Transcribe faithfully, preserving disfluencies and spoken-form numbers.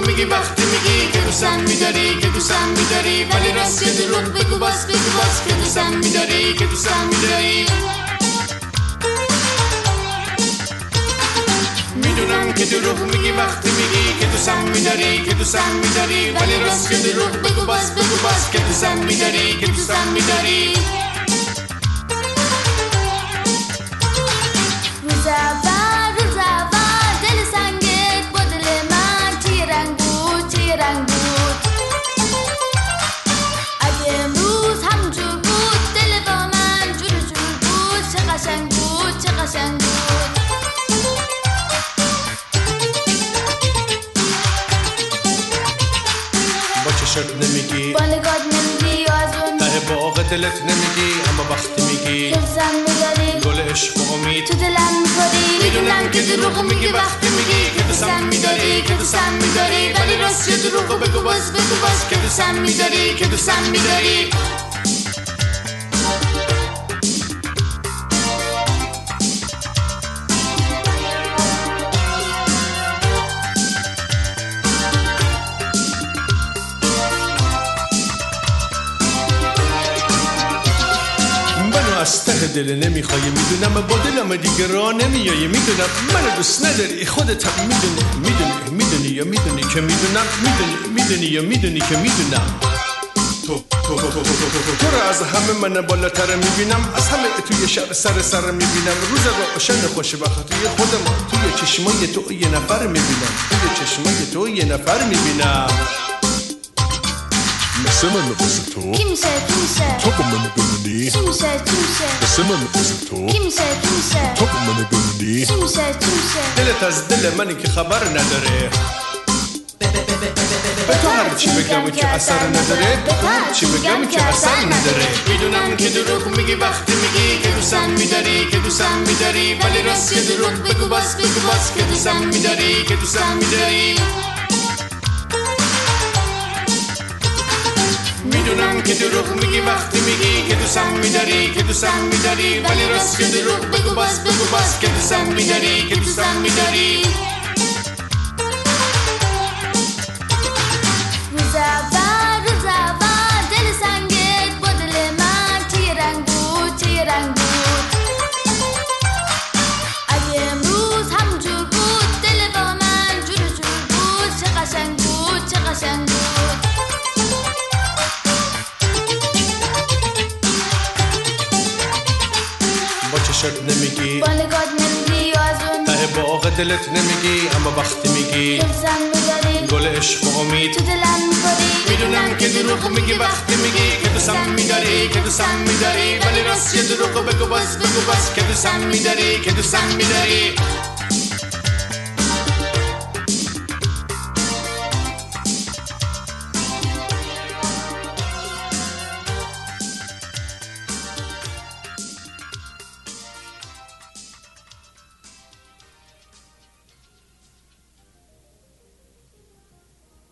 میگی وقتی میگی که دوستم میداری که دوستم میداری ولی راست که دروغ بگو باز بگو باز که دوستم میداری که دوستم میداری میدونم که دروغ میگی وقتی میگی که دوستم میداری که دوستم میداری ولی راست که دروغ بگو باز بگو باز که دوستم میداری که دوستم میداری روز اول روز اول دل سنگت با دل من چه رنگ بود چه رنگ بود اگه امروز همونجور بود دل با من جور جور بود چه قشنگ بود چه قشنگ بود با چشات نمیگی با نگات نمیگی و از اون ته باغ دلت نمیگی اما وقتی میگی که دوستم میداری گل عشق و امید تو دلم میخوری میدونم که دروغ میگی وقتی میگی که دوستم میداری که دوستم میداری ولی راست یه دروغ بگو باز بگو باز که دوستم میداری که دوستم میداری از ته دل نمیخوای میدونم با دلم دیگه راه نمیایی میدونم منو دوست نداری خودت هم میدونی میدونی میدونی یا میدونی که میدونم میدونی میدونی یا میدونی که میدونم تو تو تو تو تو تو رو از همه من بالاتر میبینم از همه توی شب سر سر میبینم روز روشن خوشبختی خودم توی چشمای تو یه نفر میبینم توی چشمای تو یه نفر میبینم مثل من مثل تو کی میشه کی میشه تو با من بمونی چی میشه چی میشه مثل من مثل تو کی میشه کی میشه تو با من بمونی چی میشه چی میشه دلت از دل منی که خبر نداره به تو هر چی بگم که اثر نداره به تو هر چی بگم که اثر نداره میدونم که دروغ میگی وقتی میگی که دوستم میداری که دوستم میداری ولی راست که دروغ بگو باز بگو باز که دوستم میداری که دوستم میداری میدونم که دروغ میگی وقتی میگی که دوستم میداری که دوستم میداری ولی راست که دروغ بگو باز بگو باز که دوستم میداری که دوستم میداری روز اول روز اول دل سنگت با دل من چه رنگ بود چه رنگ بود اگه امروز همونجور بود دل با من جور جور بود چه قشنگ بود چه قشنگ بود با چشات نمیگی با نگات نمیگی و از اون ته باغ دلت نمیگی اما وقتی میگی که دوستم میداری گل عشق و امید تو دلم میخوری میدونم که دروغ میگی وقتی میگی که دوستم میداری که دوستم میداری ولی راست یه دروغ بگو باز بگو باز که دوستم میداری که دوستم میداری